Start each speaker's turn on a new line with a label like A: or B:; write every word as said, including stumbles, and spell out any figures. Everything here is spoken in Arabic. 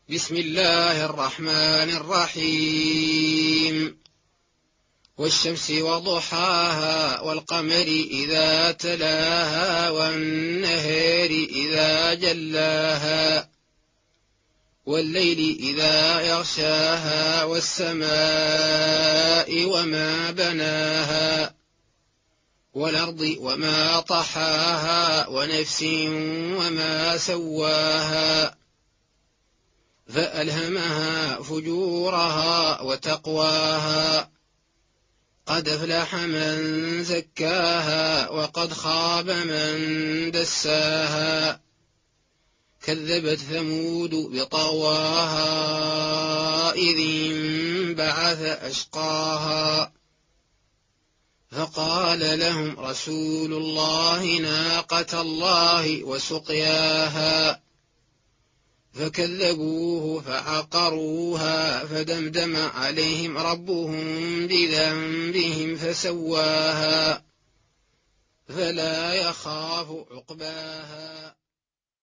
A: بسم الله الرحمن الرحيم والشمس وضحاها والقمر إذا تلاها والنهار إذا جلاها والليل إذا يغشاها والسماء وما بناها والأرض وما طحاها ونفس وما سواها فألهمها فجورها وتقواها قد أفلح من زكاها وقد خاب من دساها كذبت ثمود بطغواها إذ انبعث أشقاها فقال لهم رسول الله ناقة الله وسقياها فكذبوه فعقروها فدمدم عليهم ربهم بذنبهم فسواها فلا يخاف عقباها.